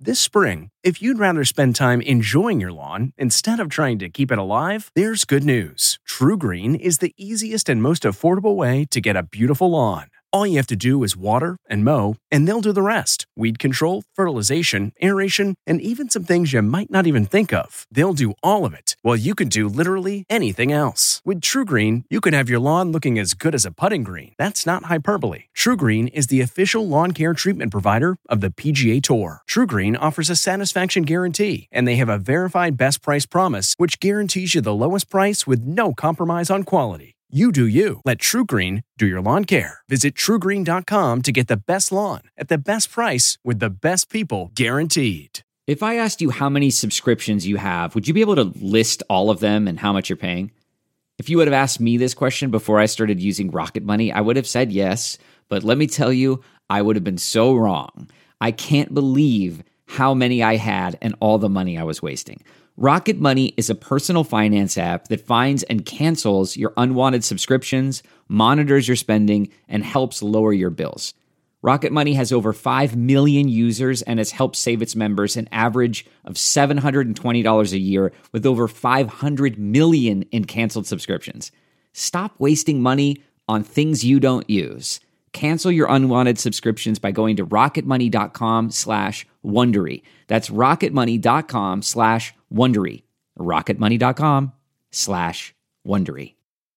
This spring, if you'd rather spend time enjoying your lawn instead of trying to keep it alive, there's good news. True Green is the easiest and most affordable way to get a beautiful lawn. All you have to do is water and mow, and they'll do the rest. Weed control, fertilization, aeration, and even some things you might not even think of. They'll do all of it, while you can do literally anything else. With True Green, you can have your lawn looking as good as a putting green. That's not hyperbole. True Green is the official lawn care treatment provider of the PGA Tour. True Green offers a satisfaction guarantee, and they have a verified best price promise, which guarantees you the lowest price with no compromise on quality. You do you. Let True Green do your lawn care. Visit TrueGreen.com to get the best lawn at the best price with the best people guaranteed. If I asked you how many subscriptions you have, would you be able to list all of them and how much you're paying? If you would have asked me this question before I started using Rocket Money, I would have said yes. But let me tell you, I would have been so wrong. I can't believe how many I had and all the money I was wasting. Rocket Money is a personal finance app that finds and cancels your unwanted subscriptions, monitors your spending, and helps lower your bills. Rocket Money has over 5 million users and has helped save its members an average of $720 a year with over 500 million in canceled subscriptions. Stop wasting money on things you don't use. Cancel your unwanted subscriptions by going to rocketmoney.com/Wondery. That's rocketmoney.com/Wondery. rocketmoney.com/Wondery.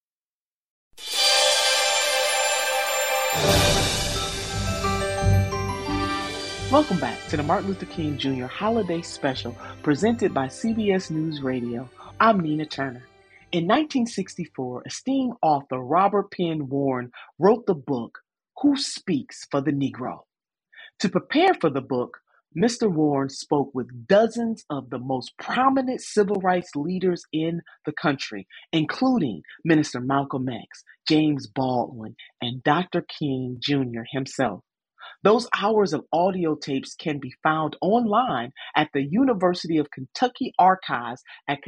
Welcome back to the Martin Luther King Jr. Holiday Special presented by CBS News Radio. I'm Nina Turner. In 1964, esteemed author Robert Penn Warren wrote the book, Who Speaks for the Negro? To prepare for the book, Mr. Warren spoke with dozens of the most prominent civil rights leaders in the country, including Minister Malcolm X, James Baldwin, and Dr. King Jr. himself. Those hours of audio tapes can be found online at the University of Kentucky Archives at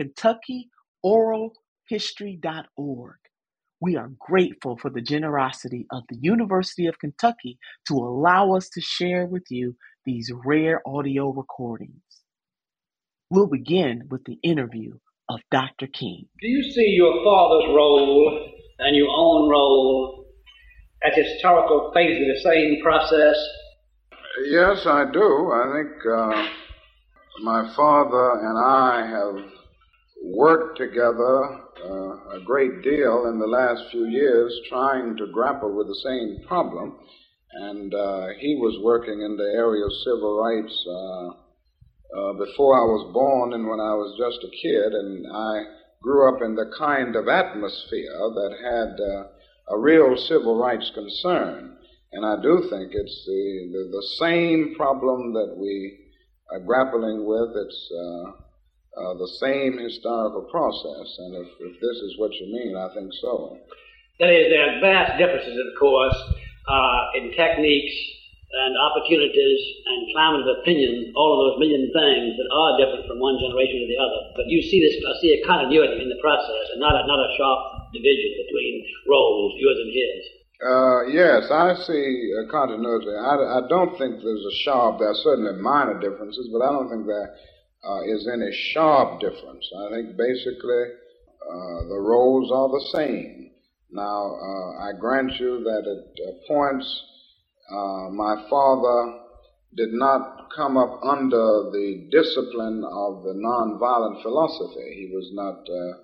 KentuckyOralHistory.org. We are grateful for the generosity of the University of Kentucky to allow us to share with you these rare audio recordings. We'll begin with the interview of Dr. King. Do you see your father's role and your own role as historical phases of the same process? Yes, I do. I think my father and I have worked together a great deal in the last few years trying to grapple with the same problem. And he was working in the area of civil rights before I was born and when I was just a kid. And I grew up in the kind of atmosphere that had a real civil rights concern. And I do think it's the same problem that we are grappling with. It's the same historical process. And if this is what you mean, I think so. That is, there are vast differences, of course, in techniques and opportunities and climate of opinion, all of those million things that are different from one generation to the other. But you see this, I see a continuity in the process and not a sharp division between roles, yours and his. Yes, I see a continuity. I don't think there's a sharp, there are certainly minor differences, but I don't think there is any sharp difference. I think basically the roles are the same. Now, I grant you that at points my father did not come up under the discipline of the nonviolent philosophy. He was not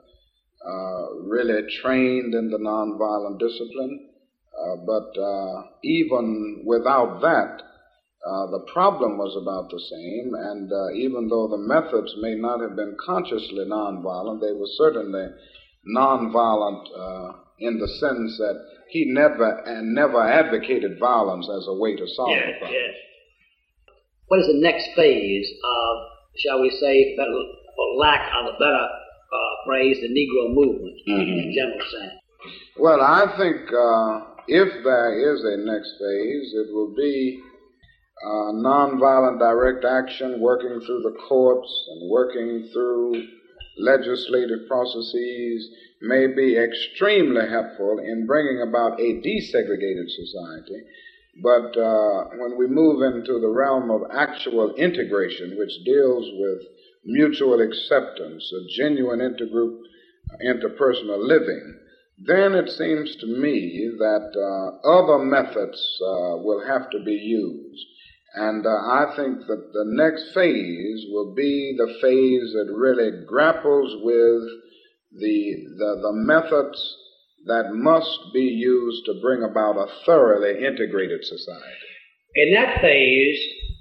really trained in the nonviolent discipline. But even without that, the problem was about the same, and even though the methods may not have been consciously nonviolent, they were certainly nonviolent in the sense that he never advocated violence as a way to solve the problem. Yes. What is the next phase of, shall we say, for lack of a better phrase, the Negro movement in general sense? Well, I think if there is a next phase, it will be nonviolent direct action, working through the courts and working through legislative processes may be extremely helpful in bringing about a desegregated society. But when we move into the realm of actual integration, which deals with mutual acceptance, a genuine intergroup, interpersonal living, then it seems to me that other methods will have to be used. And I think that the next phase will be the phase that really grapples with the methods that must be used to bring about a thoroughly integrated society. In that phase,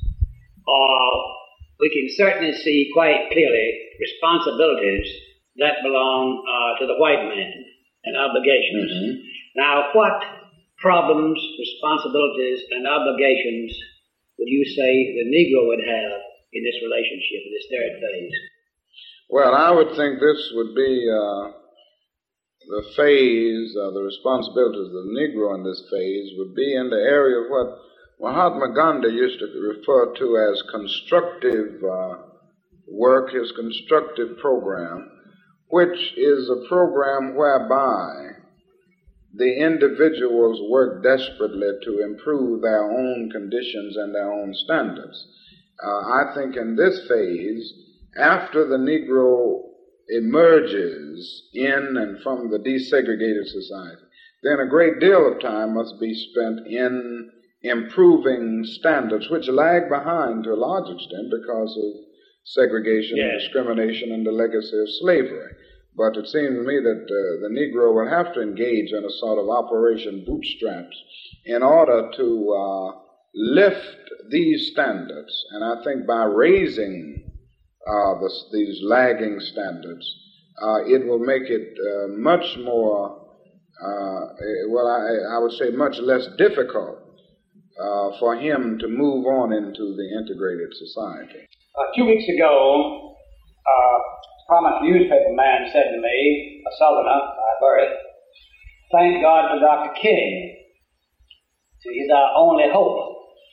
we can certainly see quite clearly responsibilities that belong to the white man and obligations. Mm-hmm. Now, what problems, responsibilities, and obligations would you say the Negro would have in this relationship, in this third phase? Well, I would think this would be the phase, the responsibilities of the Negro in this phase would be in the area of what Mahatma Gandhi used to refer to as constructive work, his constructive program, which is a program whereby the individuals work desperately to improve their own conditions and their own standards. I think in this phase, after the Negro emerges in and from the desegregated society, then a great deal of time must be spent in improving standards, which lag behind to a large extent because of segregation and discrimination and the legacy of slavery. But it seems to me that the Negro will have to engage in a sort of Operation Bootstraps in order to lift these standards. And I think by raising these lagging standards, it will make it much more, I would say much less difficult for him to move on into the integrated society. 2 weeks ago, a prominent newspaper man said to me, a Southerner by birth, "Thank God for Dr. King. He's our only hope."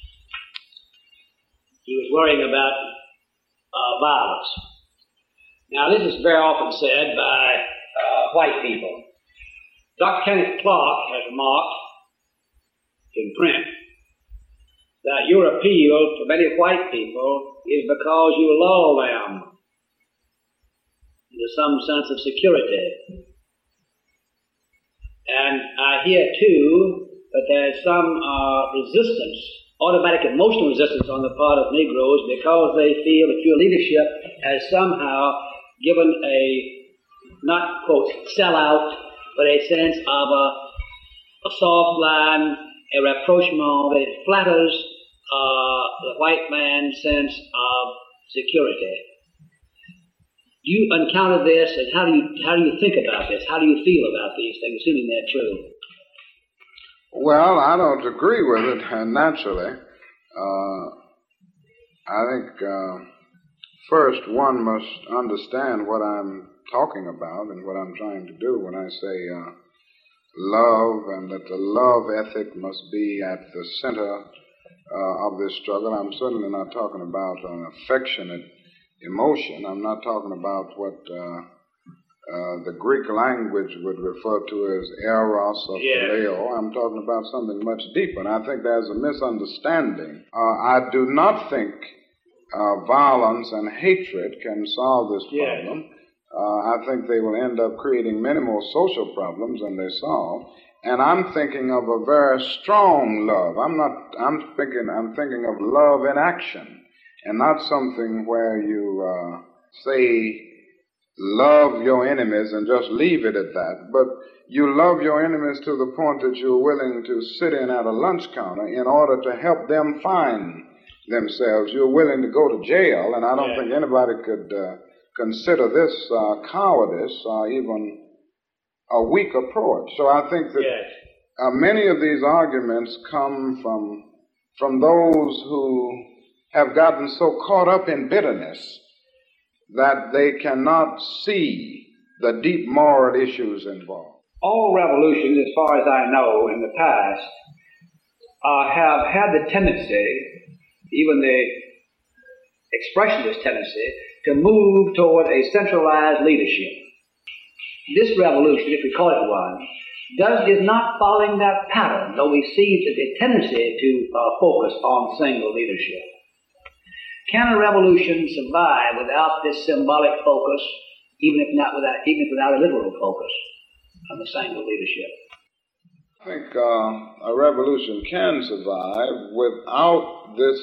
He was worrying about violence. Now, this is very often said by white people. Dr. Kenneth Clark has remarked in print that your appeal to many white people is because you lull them into some sense of security. And I hear, too, that there's some resistance, automatic emotional resistance on the part of Negroes because they feel that your leadership has somehow given a, not, quote, sellout, but a sense of a soft line, a rapprochement that flatters the white man's sense of security. Do you encounter this, and how do you think about this? How do you feel about these things, assuming they're true? Well, I don't agree with it, naturally. I think first one must understand what I'm talking about and what I'm trying to do when I say love, and that the love ethic must be at the center of this struggle. I'm certainly not talking about an affectionate emotion. I'm not talking about what the Greek language would refer to as eros or phileo. I'm talking about something much deeper, and I think there's a misunderstanding. I do not think violence and hatred can solve this problem. I think they will end up creating many more social problems than they solve. And I'm thinking of a very strong love. I'm thinking of love in action, and not something where you say love your enemies and just leave it at that. But you love your enemies to the point that you're willing to sit in at a lunch counter in order to help them find themselves. You're willing to go to jail, and I don't think anybody could consider this cowardice or even a weak approach. So I think that many of these arguments come from those who have gotten so caught up in bitterness that they cannot see the deep moral issues involved. All revolutions, as far as I know, in the past, have had the tendency, even the expression of this tendency, to move toward a centralized leadership. This revolution, if we call it one, is not following that pattern, though we see the tendency to focus on single leadership. Can a revolution survive without this symbolic focus, even if without a literal focus on the single leadership? I think a revolution can survive without this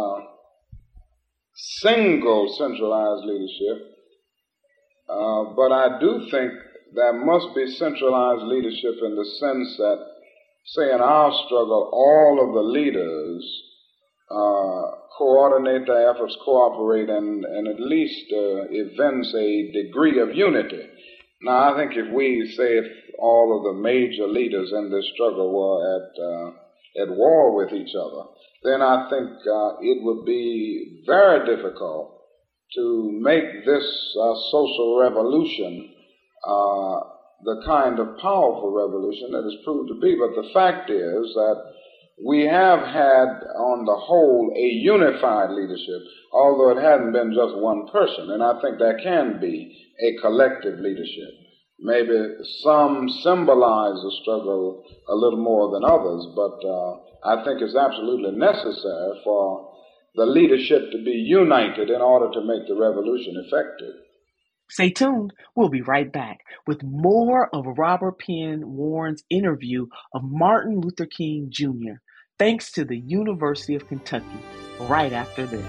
single centralized leadership, but I do think there must be centralized leadership in the sense that, say, in our struggle, all of the leaders coordinate their efforts, cooperate, and at least evince a degree of unity. Now, I think if all of the major leaders in this struggle were at war with each other, then I think it would be very difficult to make this social revolution the kind of powerful revolution that it's proved to be. But the fact is that we have had, on the whole, a unified leadership, although it hasn't been just one person. And I think there can be a collective leadership. Maybe some symbolize the struggle a little more than others, but I think it's absolutely necessary for the leadership to be united in order to make the revolution effective. Stay tuned. We'll be right back with more of Robert Penn Warren's interview of Martin Luther King Jr., thanks to the University of Kentucky, right after this.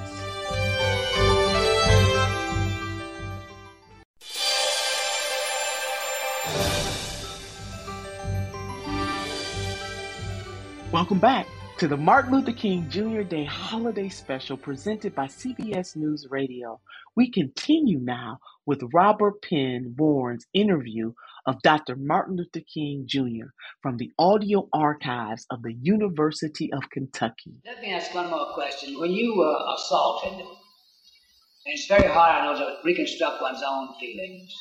Welcome back to the Martin Luther King Jr. Day Holiday Special presented by CBS News Radio. We continue now with Robert Penn Warren's interview of Dr. Martin Luther King Jr. from the audio archives of the University of Kentucky. Let me ask one more question. When you were assaulted, and it's very hard, I know, to reconstruct one's own feelings,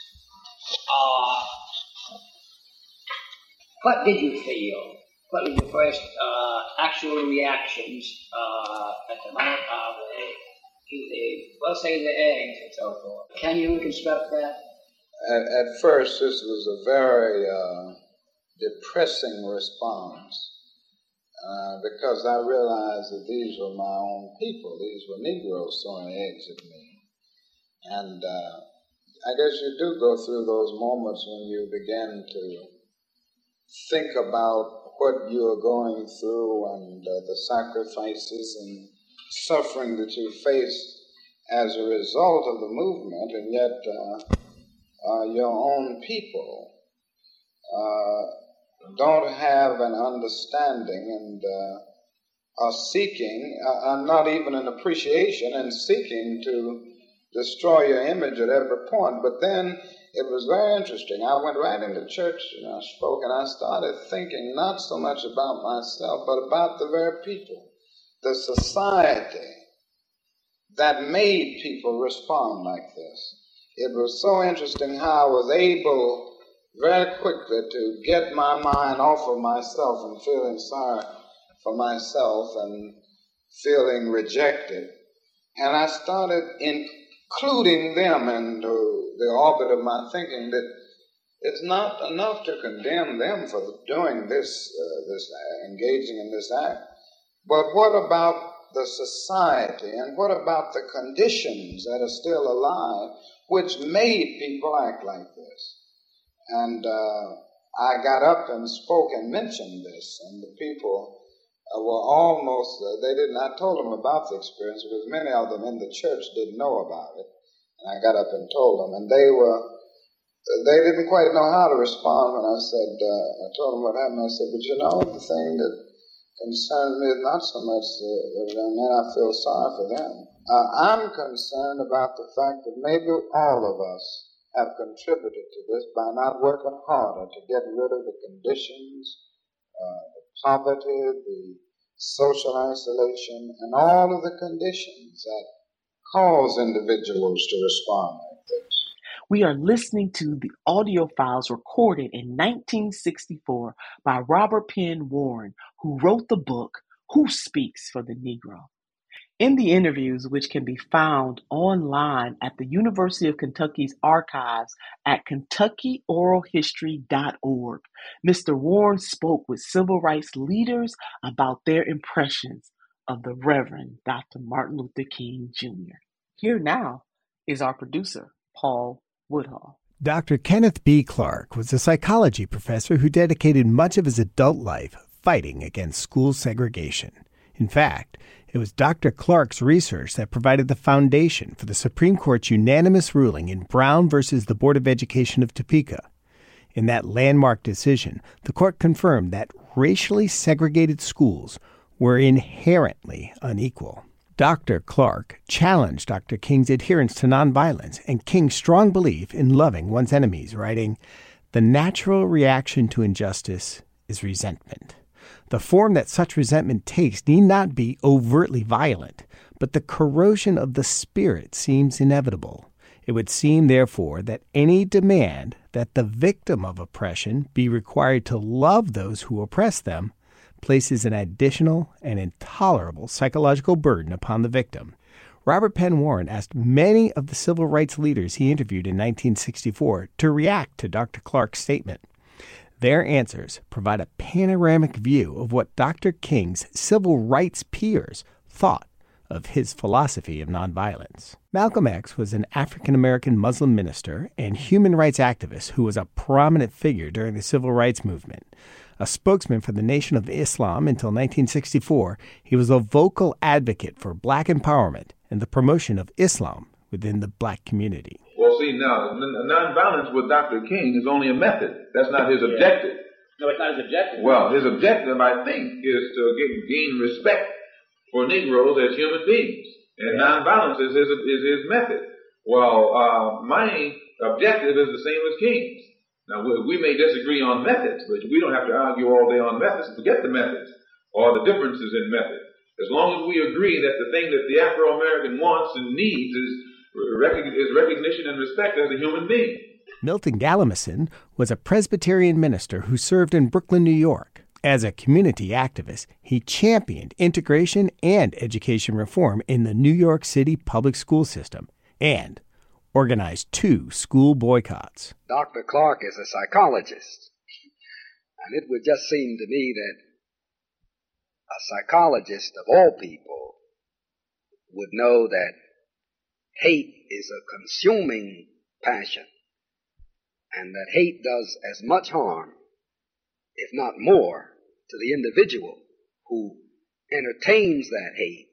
what did you feel? What were your first actual reactions at the moment of the eggs and so forth? Can you reconstruct that? At first, this was a very depressing response because I realized that these were my own people. These were Negroes throwing eggs at me. And I guess you do go through those moments when you begin to think about what you are going through and the sacrifices and suffering that you face as a result of the movement, and yet your own people don't have an understanding and are seeking, not even an appreciation, and seeking to destroy your image at every point. But then it was very interesting. I went right into church and I spoke, and I started thinking not so much about myself, but about the very people, the society that made people respond like this. It was so interesting how I was able very quickly to get my mind off of myself and feeling sorry for myself and feeling rejected. And I started including them into the orbit of my thinking, that it's not enough to condemn them for doing this engaging in this act, but what about the society, and what about the conditions that are still alive which made people act like this? And I got up and spoke and mentioned this, and the people were almost, I told them about the experience because many of them in the church didn't know about it. And I got up and told them, and they didn't quite know how to respond when I said, I told them what happened. I said, but you know, the thing that concerns me is not so much the young men. I feel sorry for them. I'm concerned about the fact that maybe all of us have contributed to this by not working harder to get rid of the conditions, the poverty, the social isolation, and all of the conditions that cause individuals to respond like this. We are listening to the audio files recorded in 1964 by Robert Penn Warren, who wrote the book, Who Speaks for the Negro? In the interviews, which can be found online at the University of Kentucky's archives at KentuckyOralHistory.org, Mr. Warren spoke with civil rights leaders about their impressions of the Reverend Dr. Martin Luther King Jr. Here now is our producer, Paul Woodhull. Dr. Kenneth B. Clark was a psychology professor who dedicated much of his adult life fighting against school segregation. In fact, it was Dr. Clark's research that provided the foundation for the Supreme Court's unanimous ruling in Brown versus the Board of Education of Topeka. In that landmark decision, the court confirmed that racially segregated schools were inherently unequal. Dr. Clark challenged Dr. King's adherence to nonviolence and King's strong belief in loving one's enemies, writing, "The natural reaction to injustice is resentment. The form that such resentment takes need not be overtly violent, but the corrosion of the spirit seems inevitable. It would seem, therefore, that any demand that the victim of oppression be required to love those who oppress them places an additional and intolerable psychological burden upon the victim." Robert Penn Warren asked many of the civil rights leaders he interviewed in 1964 to react to Dr. Clark's statement. Their answers provide a panoramic view of what Dr. King's civil rights peers thought of his philosophy of nonviolence. Malcolm X was an African-American Muslim minister and human rights activist who was a prominent figure during the civil rights movement. A spokesman for the Nation of Islam until 1964, he was a vocal advocate for black empowerment and the promotion of Islam within the black community. Well, see, now, nonviolence with Dr. King is only a method. That's not his objective. No, it's not his objective. Well, his objective, I think, is to gain respect for Negroes as human beings. And nonviolence is his method. Well, my objective is the same as King's. Now, we may disagree on methods, but we don't have to argue all day on methods. Forget the methods or the differences in method. As long as we agree that the thing that the Afro-American wants and needs is recognition and respect as a human being. Milton Galamison was a Presbyterian minister who served in Brooklyn, New York. As a community activist, he championed integration and education reform in the New York City public school system and organized 2 school boycotts. Dr. Clark is a psychologist, and it would just seem to me that a psychologist of all people would know that hate is a consuming passion, and that hate does as much harm, if not more, to the individual who entertains that hate,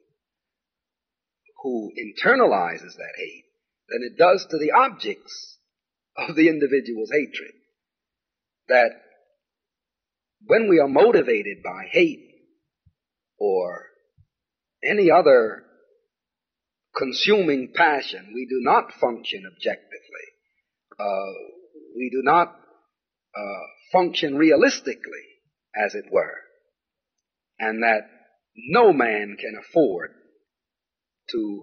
who internalizes that hate, than it does to the objects of the individual's hatred. That when we are motivated by hate or any other consuming passion, we do not function objectively. We do not function realistically, as it were. And that no man can afford to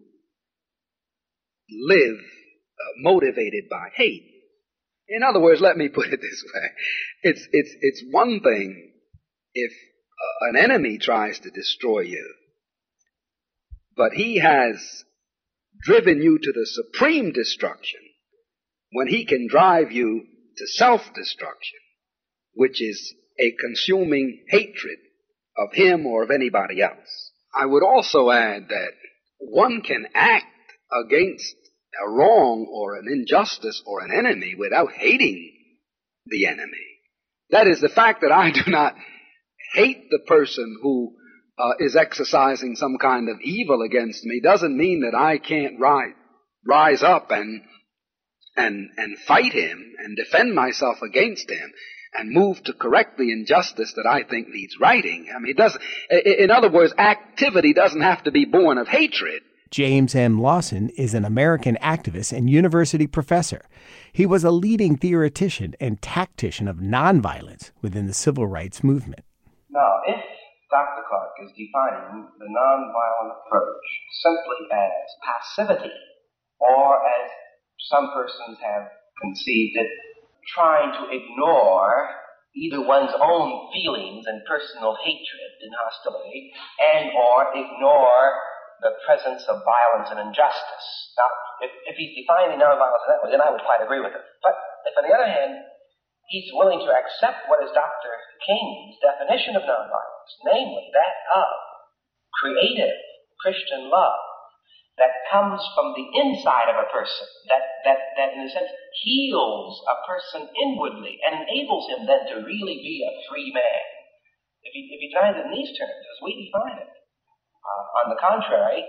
live motivated by hate. In other words, let me put it this way. It's one thing if an enemy tries to destroy you, but he has driven you to the supreme destruction when he can drive you to self-destruction, which is a consuming hatred of him or of anybody else. I would also add that one can act against a wrong or an injustice or an enemy without hating the enemy. That is, the fact that I do not hate the person who is exercising some kind of evil against me doesn't mean that I can't rise up and fight him and defend myself against him and move to correct the injustice that I think needs righting. I mean, it doesn't. In other words, activity doesn't have to be born of hatred. James M. Lawson is an American activist and university professor. He was a leading theoretician and tactician of nonviolence within the civil rights movement. Now, if Dr. Clark is defining the nonviolent approach simply as passivity, or as some persons have conceived it, trying to ignore either one's own feelings and personal hatred and hostility, and or ignore the presence of violence and injustice. Now, if he's defining nonviolence in that way, then I would quite agree with him. But if, on the other hand, he's willing to accept what is Dr. King's definition of nonviolence, namely that of creative Christian love that comes from the inside of a person, that in a sense heals a person inwardly and enables him then to really be a free man. If he defines it in these terms, as we define it, on the contrary,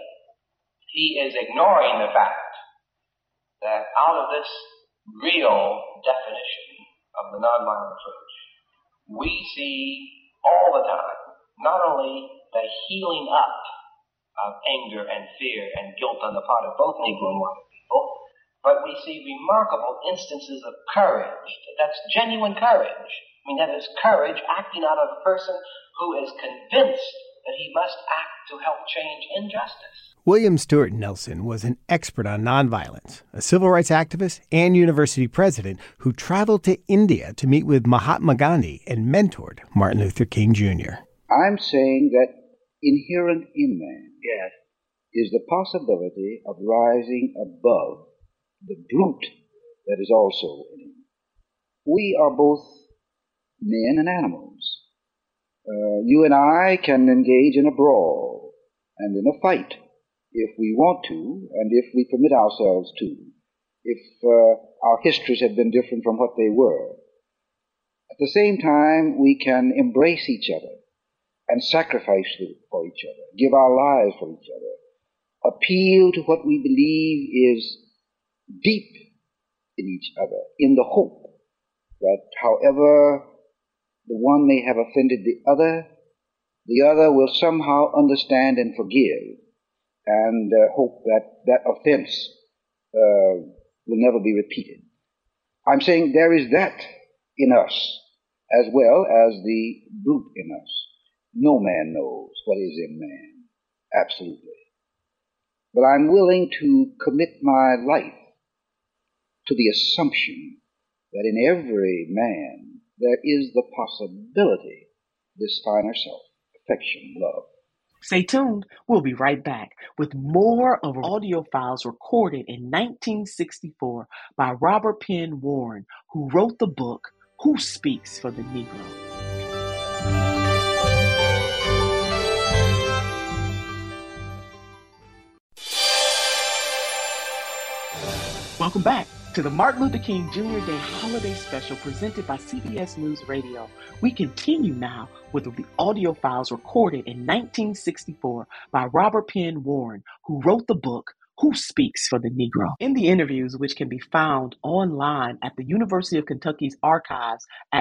he is ignoring the fact that out of this real definition of the nonviolent approach, we see all the time not only the healing up of anger and fear and guilt on the part of both Negro and white people, but we see remarkable instances of courage. That's genuine courage. I mean, that is courage acting out of a person who is convinced that he must act to help change injustice. William Stewart Nelson was an expert on nonviolence, a civil rights activist and university president who traveled to India to meet with Mahatma Gandhi and mentored Martin Luther King Jr. I'm saying that inherent in man is the possibility of rising above the brute that is also in him. We are both men and animals. You and I can engage in a brawl and in a fight if we want to, and if we permit ourselves to, if our histories have been different from what they were. At the same time, we can embrace each other and sacrifice for each other, give our lives for each other, appeal to what we believe is deep in each other, in the hope that however the one may have offended the other will somehow understand and forgive, and hope that that offense will never be repeated. I'm saying there is that in us, as well as the brute in us. No man knows what is in man, absolutely. But I'm willing to commit my life to the assumption that in every man there is the possibility of this finer self, affection, love. Stay tuned. We'll be right back with more of audio files recorded in 1964 by Robert Penn Warren, who wrote the book, Who Speaks for the Negro? Welcome back to the Martin Luther King Jr. Day Holiday Special presented by CBS News Radio. We continue now with the audio files recorded in 1964 by Robert Penn Warren, who wrote the book, Who Speaks for the Negro? In the interviews, which can be found online at the University of Kentucky's archives at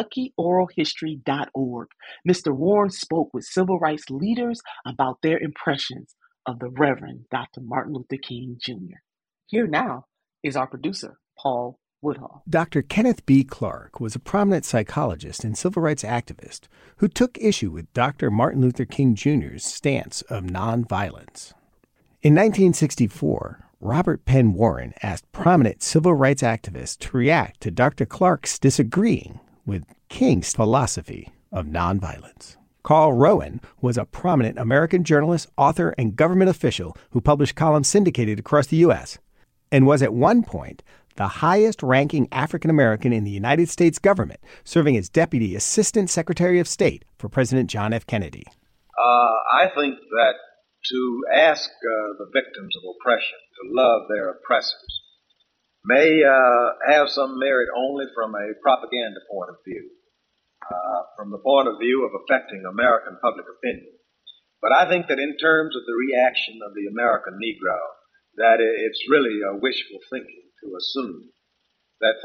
KentuckyOralHistory.org, Mr. Warren spoke with civil rights leaders about their impressions of the Reverend Dr. Martin Luther King Jr. Here now is our producer, Paul Woodhull. Dr. Kenneth B. Clark was a prominent psychologist and civil rights activist who took issue with Dr. Martin Luther King Jr.'s stance of nonviolence. In 1964, Robert Penn Warren asked prominent civil rights activists to react to Dr. Clark's disagreeing with King's philosophy of nonviolence. Carl Rowan was a prominent American journalist, author, and government official who published columns syndicated across the U.S., and was at one point the highest-ranking African-American in the United States government, serving as Deputy Assistant Secretary of State for President John F. Kennedy. I think that to ask the victims of oppression to love their oppressors may have some merit only from a propaganda point of view, from the point of view of affecting American public opinion. But I think that in terms of the reaction of the American Negro, that it's really a wishful thinking to assume that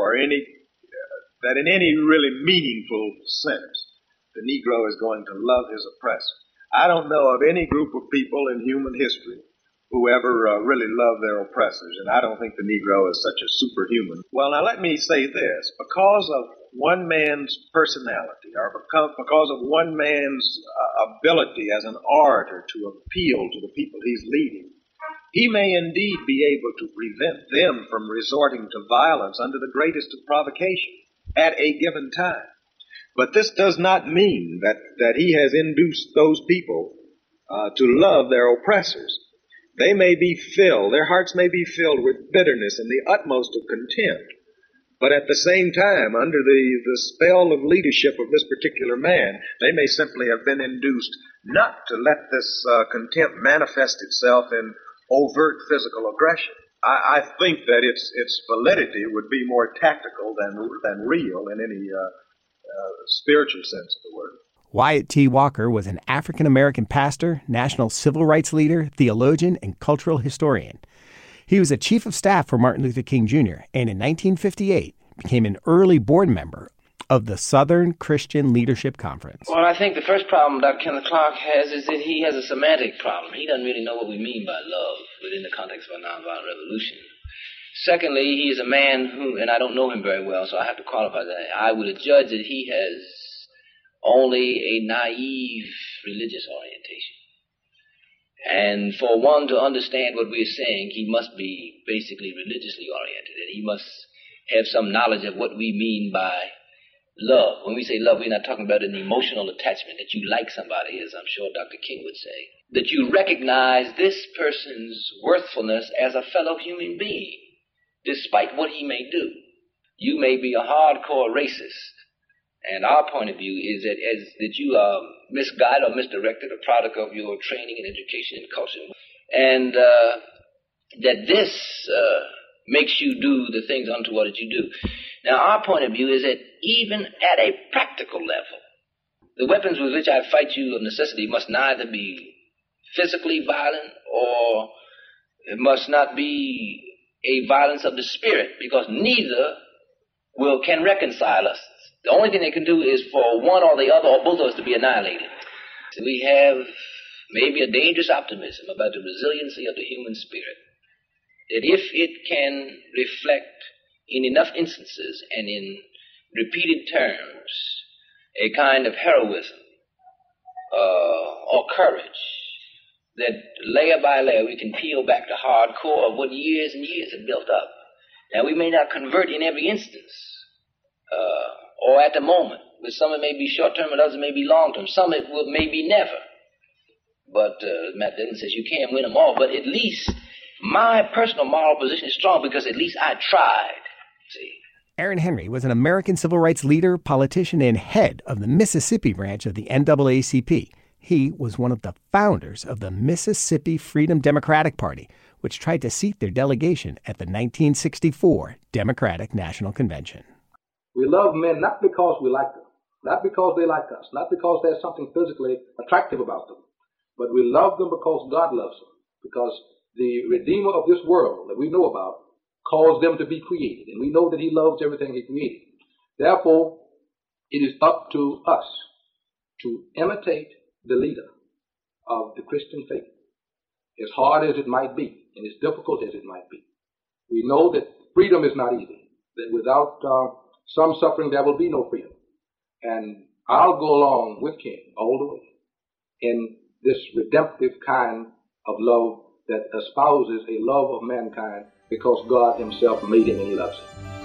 that in any really meaningful sense, the Negro is going to love his oppressor. I don't know of any group of people in human history who ever really love their oppressors, and I don't think the Negro is such a superhuman. Well, now let me say this. Because of one man's personality, or because of one man's ability as an orator to appeal to the people he's leading, he may indeed be able to prevent them from resorting to violence under the greatest of provocation at a given time. But this does not mean that he has induced those people to love their oppressors. They may be filled, their hearts may be filled with bitterness and the utmost of contempt. But at the same time, under the spell of leadership of this particular man, they may simply have been induced not to let this contempt manifest itself in overt physical aggression. I think that its validity would be more tactical than real in any spiritual sense of the word. Wyatt T. Walker was an African-American pastor, national civil rights leader, theologian, and cultural historian. He was a chief of staff for Martin Luther King Jr. and in 1958 became an early board member of the Southern Christian Leadership Conference. Well, I think the first problem Dr. Kenneth Clark has is that he has a semantic problem. He doesn't really know what we mean by love within the context of a nonviolent revolution. Secondly, he is a man who, and I don't know him very well, so I have to qualify that. I would judge that he has only a naive religious orientation. And for one to understand what we're saying, he must be basically religiously oriented, and he must have some knowledge of what we mean by love. When we say love, we're not talking about an emotional attachment, that you like somebody, as I'm sure Dr. King would say. That you recognize this person's worthfulness as a fellow human being, despite what he may do. You may be a hardcore racist, and our point of view is that you are misguided or misdirected, a product of your training and education and culture, and that this makes you do the things untoward that you do. Now, our point of view is that even at a practical level, the weapons with which I fight you of necessity must neither be physically violent or it must not be a violence of the spirit, because neither can reconcile us. The only thing they can do is for one or the other or both of us to be annihilated. So we have maybe a dangerous optimism about the resiliency of the human spirit, that if it can reflect in enough instances and in repeated terms a kind of heroism or courage, that layer by layer we can peel back the hard core of what years and years have built up. Now, we may not convert in every instance, or at the moment. With some it may be short-term and others it may be long-term. Some it will maybe never. But Matt Denton says you can't win them all. But at least my personal moral position is strong because at least I tried. See? Aaron Henry was an American civil rights leader, politician, and head of the Mississippi branch of the NAACP. He was one of the founders of the Mississippi Freedom Democratic Party, which tried to seat their delegation at the 1964 Democratic National Convention. We love men not because we like them, not because they like us, not because there's something physically attractive about them, but we love them because God loves them, because the Redeemer of this world that we know about caused them to be created, and we know that he loves everything he created. Therefore, it is up to us to imitate the leader of the Christian faith, as hard as it might be and as difficult as it might be. We know that freedom is not easy, that without some suffering there will be no freedom. And I'll go along with King all the way in this redemptive kind of love that espouses a love of mankind because God himself made him and he loves him.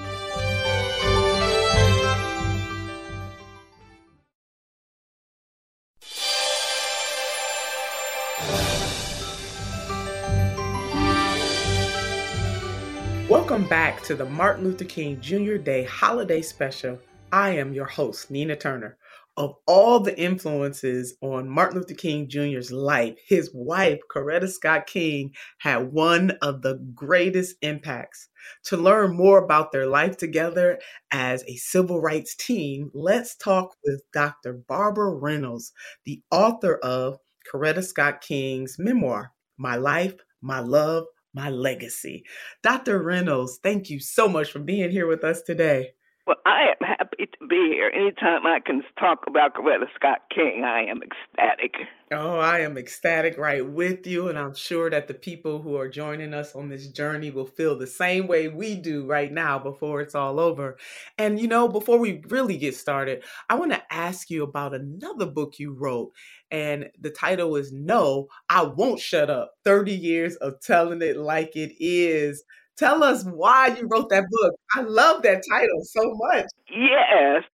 Welcome back to the Martin Luther King Jr. Day Holiday Special. I am your host, Nina Turner. Of all the influences on Martin Luther King Jr.'s life, his wife, Coretta Scott King, had one of the greatest impacts. To learn more about their life together as a civil rights team, let's talk with Dr. Barbara Reynolds, the author of Coretta Scott King's memoir, My Life, My Love, My Legacy. Dr. Reynolds, thank you so much for being here with us today. Well, I am happy to be here. Anytime I can talk about Coretta Scott King, I am ecstatic. Oh, I am ecstatic right with you, and I'm sure that the people who are joining us on this journey will feel the same way we do right now before it's all over. And, you know, before we really get started, I want to ask you about another book you wrote, and the title is No, I Won't Shut Up, 30 Years of Telling It Like It Is. Tell us why you wrote that book. I love that title so much. Yes.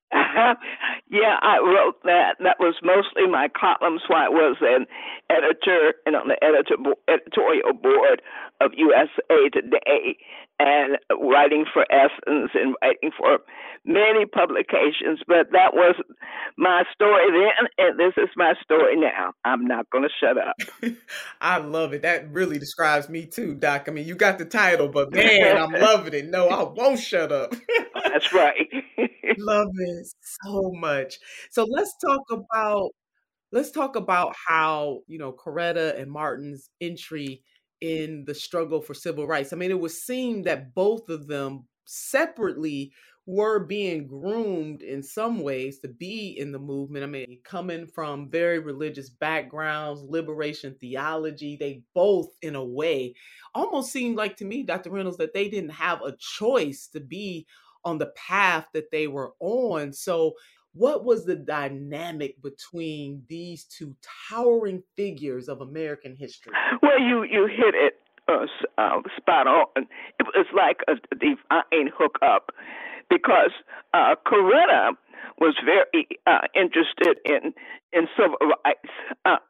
Yeah, I wrote that. That was mostly my columns while I was an editor and on the editorial board of USA Today, and writing for Essence and writing for many publications. But that was my story then, and this is my story now. I'm not going to shut up. I love it. That really describes me too, Doc. I mean, you got the title, but man, I'm loving it. No, I won't shut up. That's right. Love it so much. So let's talk about how, Coretta and Martin's entry in the struggle for civil rights. I mean, it would seem that both of them separately were being groomed in some ways to be in the movement. I mean, coming from very religious backgrounds, liberation theology, they both, in a way, almost seemed like to me, Dr. Reynolds, that they didn't have a choice to be on the path that they were on. So what was the dynamic between these two towering figures of American history? Well, you hit it spot on. It was like a divine hookup, because Coretta was very interested in civil rights.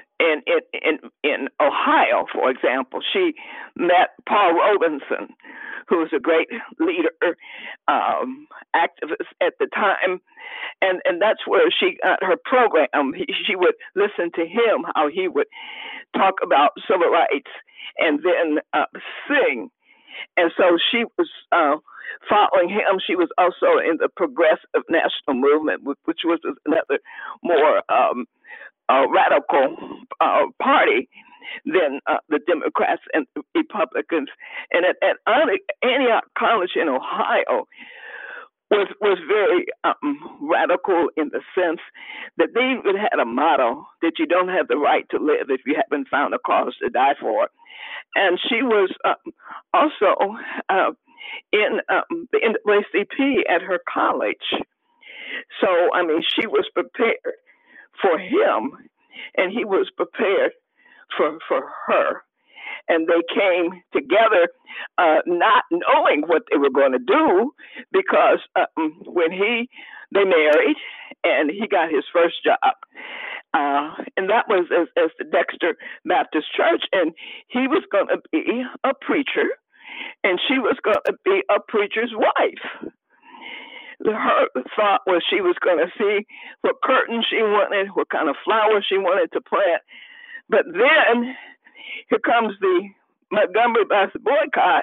In Ohio, for example, she met Paul Robinson, who was a great leader, activist at the time, and that's where she got her program. She would listen to him, how he would talk about civil rights, and then sing. And so she was following him. She was also in the Progressive National Movement, which was another more radical party than the Democrats and the Republicans. And at Antioch College in Ohio was very radical in the sense that they even had a motto that you don't have the right to live if you haven't found a cause to die for. And she was also in the NAACP at her college. So, I mean, she was prepared for him, and he was prepared for her. And they came together not knowing what they were going to do, because when they married and he got his first job, and that was as the Dexter Baptist Church, and he was going to be a preacher, and she was going to be a preacher's wife. Her thought was she was going to see what curtains she wanted, what kind of flowers she wanted to plant. But then here comes the Montgomery bus boycott.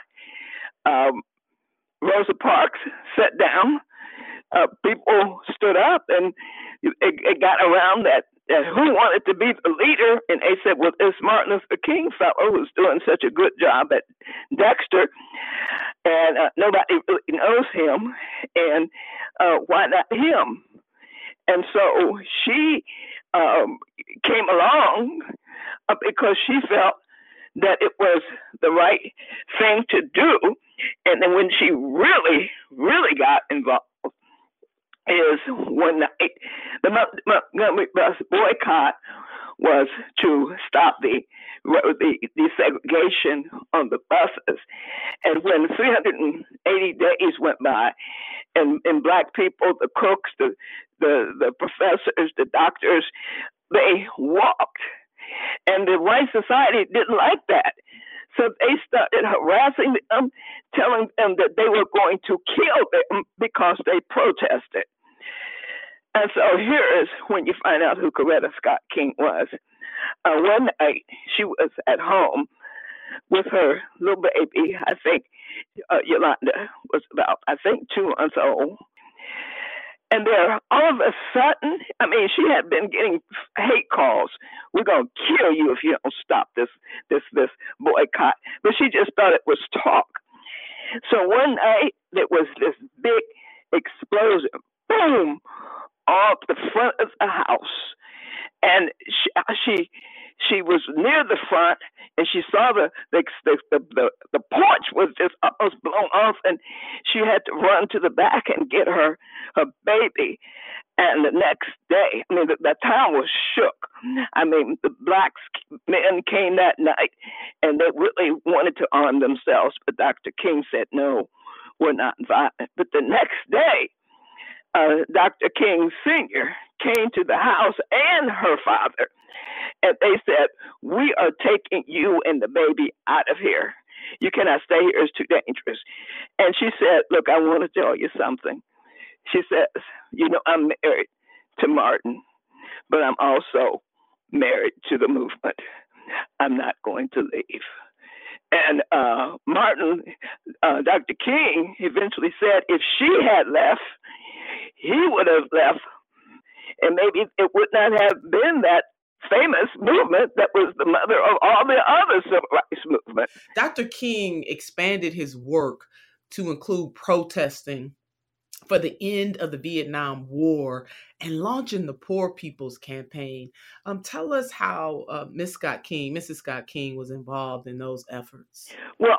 Rosa Parks sat down. People stood up, and it got around that who wanted to be the leader, and they said, well, this Martin Luther King fellow who's doing such a good job at Dexter, and nobody really knows him, and why not him? And so she came along because she felt that it was the right thing to do. And then when she really, really got involved is one night, the Montgomery bus boycott was to stop the desegregation on the buses. And when 380 days went by, and black people, the cooks, the professors, the doctors, they walked. And the white society didn't like that. So they started harassing them, telling them that they were going to kill them because they protested. And so here is when you find out who Coretta Scott King was. One night, she was at home with her little baby. I think Yolanda was about, 2 months old. And there, all of a sudden, I mean, she had been getting hate calls. We're going to kill you if you don't stop this boycott. But she just thought it was talk. So one night, there was this big explosion, boom, off the front of the house. And she was near the front, and she saw the porch was just almost blown off, and she had to run to the back and get her baby. And the next day, I mean, the town was shook. I mean, the black men came that night, and they really wanted to arm themselves, but Dr. King said, no, we're not violent. But the next day, Dr. King Sr. came to the house and her father, and they said, "We are taking you and the baby out of here. You cannot stay here. It's too dangerous." And she said, "Look, I want to tell you something." She says, "I'm married to Martin, but I'm also married to the movement. I'm not going to leave." And Martin, Dr. King, eventually said if she had left, he would have left. And maybe it would not have been that famous movement that was the mother of all the other civil rights movements. Dr. King expanded his work to include protesting for the end of the Vietnam War and launching the Poor People's Campaign. Tell us how Mrs. Scott King was involved in those efforts. Well,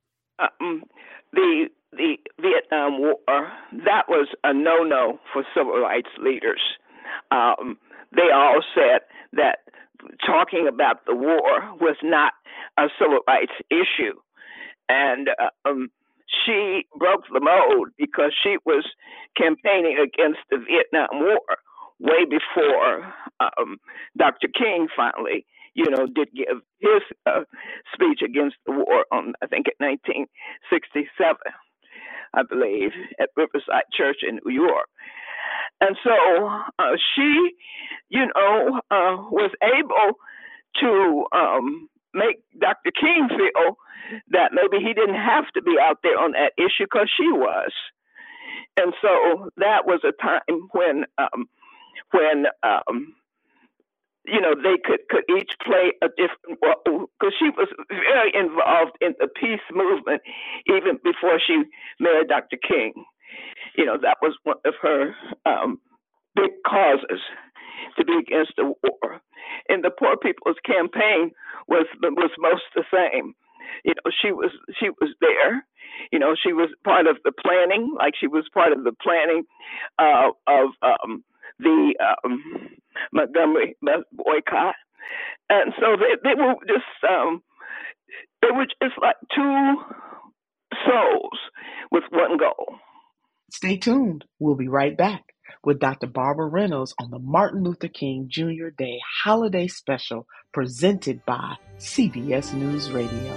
the Vietnam War, that was a no-no for civil rights leaders. They all said that talking about the war was not a civil rights issue. And she broke the mold because she was campaigning against the Vietnam War way before Dr. King finally, did give his speech against the war on, I think, in 1967, I believe, at Riverside Church in New York. And so she, was able to make Dr. King feel that maybe he didn't have to be out there on that issue because she was. And so that was a time when they could each play a different role, because she was very involved in the peace movement even before she married Dr. King. That was one of her big causes to be against the war. And the Poor People's Campaign was most the same. She was there. She was part of the planning, like she was part of the planning of the Montgomery boycott. And so they were just like two souls with one goal. Stay tuned. We'll be right back with Dr. Barbara Reynolds on the Martin Luther King Jr. Day Holiday Special presented by CBS News Radio.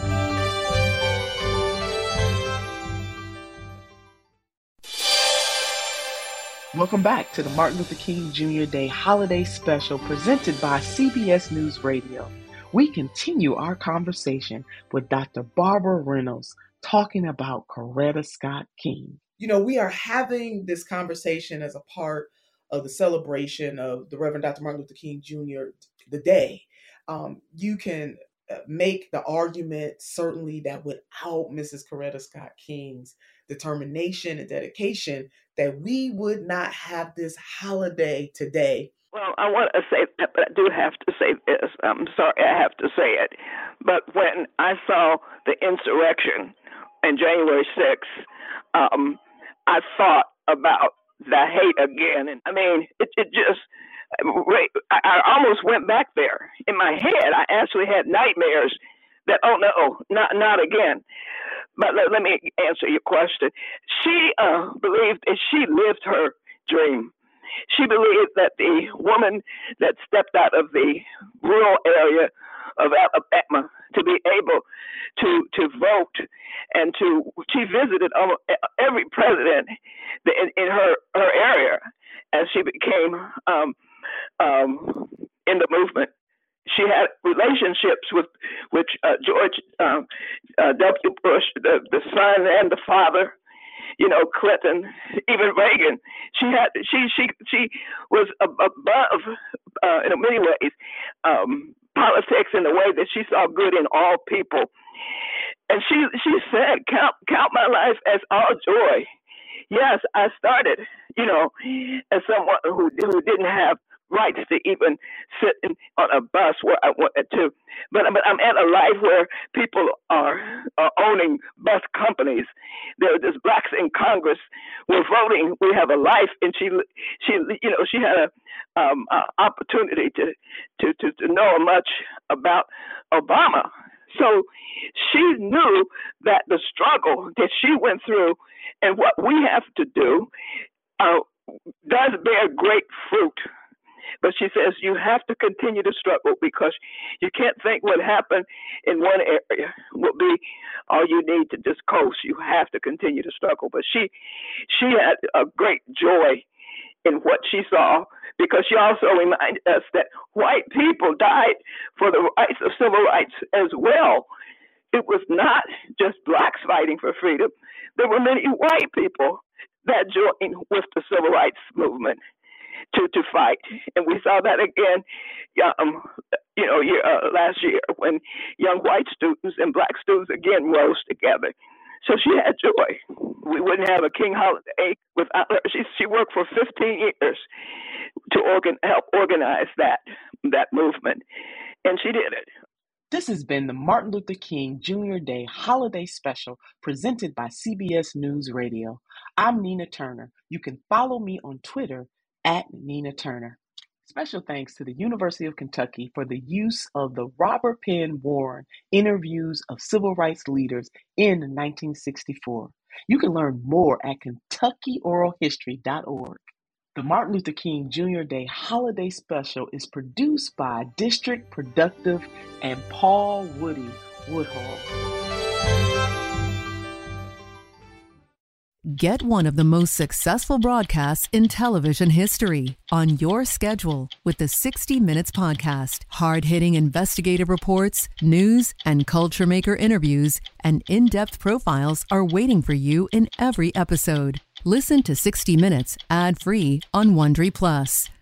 Welcome back to the Martin Luther King Jr. Day Holiday Special presented by CBS News Radio. We continue our conversation with Dr. Barbara Reynolds talking about Coretta Scott King. We are having this conversation as a part of the celebration of the Reverend Dr. Martin Luther King Jr. the day. You can make the argument certainly that without Mrs. Coretta Scott King's determination and dedication, that we would not have this holiday today. Well, I want to say that, but I do have to say this. I'm sorry I have to say it. But when I saw the insurrection on January 6th, I thought about the hate again. And I mean, it just, I almost went back there. In my head, I actually had nightmares that, oh no, not again. But let me answer your question. She believed that she lived her dream. She believed that the woman that stepped out of the rural area of Alabama to be able to vote and she visited almost every president in her area as she became in the movement. She had relationships with George W. Bush, the son and the father, Clinton, even Reagan. She was above in many ways politics in the way that she saw good in all people. And she said, count my life as all joy. Yes, I started, as someone who didn't have rights to even sit on a bus where I wanted to. But I'm at a life where people are owning bus companies. There are just blacks in Congress. We're voting. We have a life. And she had an opportunity to know much about Obama. So she knew that the struggle that she went through and what we have to do does bear great fruit. But she says you have to continue to struggle because you can't think what happened in one area will be all you need to just coast. You have to continue to struggle. But she had a great joy in what she saw because she also reminded us that white people died for the rights of civil rights as well. It was not just blacks fighting for freedom. There were many white people that joined with the civil rights movement to fight. And we saw that again, last year when young white students and black students again rose together. So she had joy. We wouldn't have a King Holiday without her. She worked for 15 years to help organize that movement, and she did it. This has been the Martin Luther King Jr. Day Holiday Special presented by CBS News Radio. I'm Nina Turner. You can follow me on Twitter @NinaTurner. Special thanks to the University of Kentucky for the use of the Robert Penn Warren Interviews of Civil Rights Leaders in 1964. You can learn more at KentuckyOralHistory.org. The Martin Luther King Jr. Day Holiday Special is produced by District Productive and Paul Woody Woodhull. Get one of the most successful broadcasts in television history on your schedule with the 60 Minutes Podcast. Hard-hitting investigative reports, news, and culture maker interviews, and in-depth profiles are waiting for you in every episode. Listen to 60 Minutes ad-free on Wondery Plus